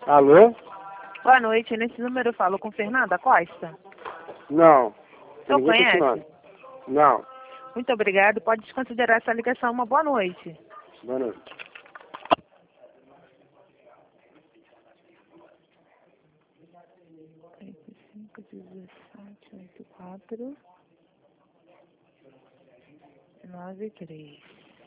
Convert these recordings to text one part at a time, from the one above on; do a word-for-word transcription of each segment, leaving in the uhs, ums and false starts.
Alô? Boa noite, nesse número eu falo com Fernanda Costa. Não. O senhor Ninguém tá conhece? chamando. Não. Muito obrigado, pode desconsiderar essa ligação. Uma boa noite. Boa noite. oito cinco, dezessete, oito quatro, nove três.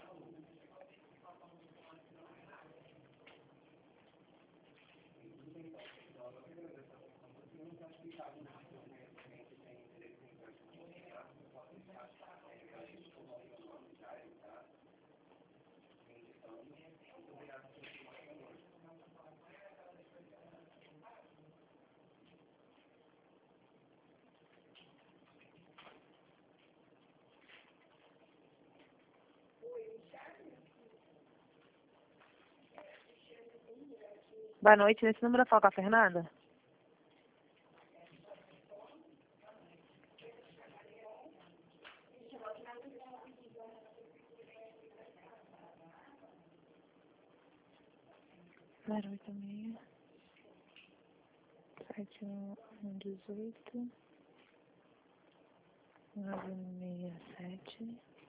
Boa noite, nesse número eu falo com a Fernanda? zero oito seis, sete um um dezoito, nove seis sete.